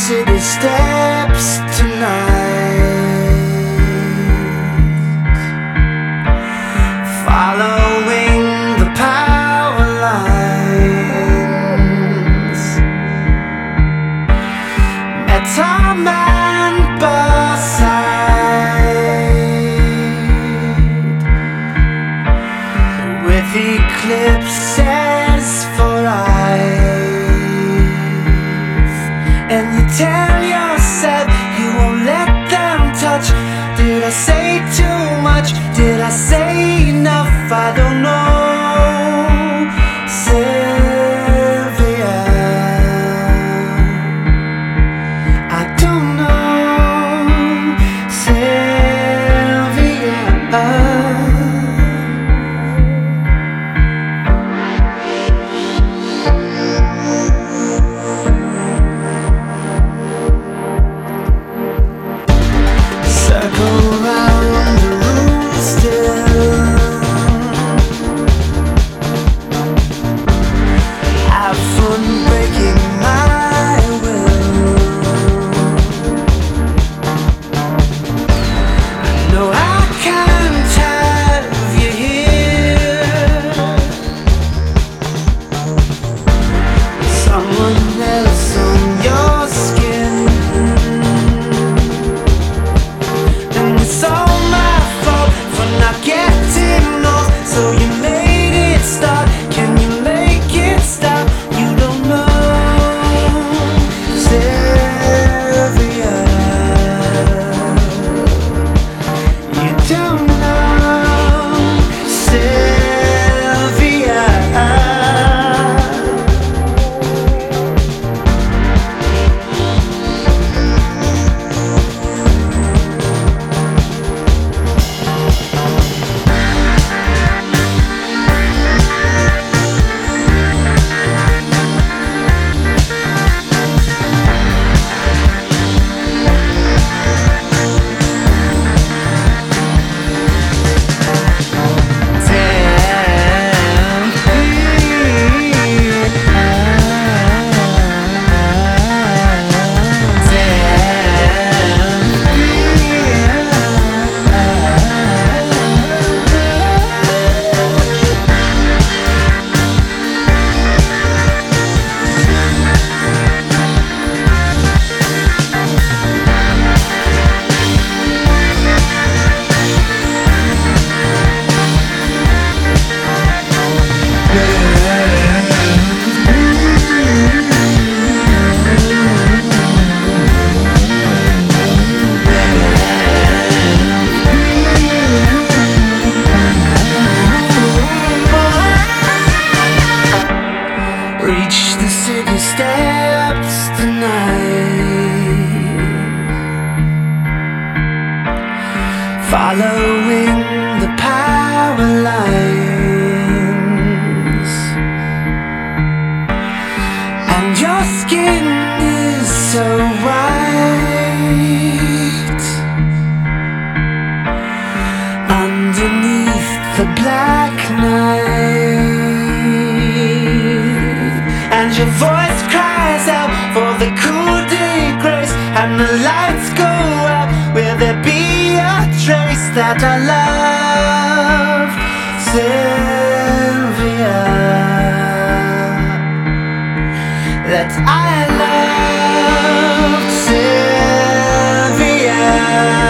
city steps tonight, following the power lines. Met our man Barside with eclipses for eyes, and you tell yourself you won't let them touch. Did I say too much? Did I say enough? I don't know, Sylvia. I don't know, Sylvia. Circle round the room still, have fun breaking my will. I know I can't have you here, someone else on your skin. And it's all my fault for not getting off. So you made it start. Can you make it stop? You don't know, Sylvia. You don't know, Sylvia. Reach the city steps tonight, following the power lines. And your skin is so white underneath the black night. And your voice cries out for the coup de grace, and the lights go out. Will there be a trace that I love, Sylvia? That I love, Sylvia.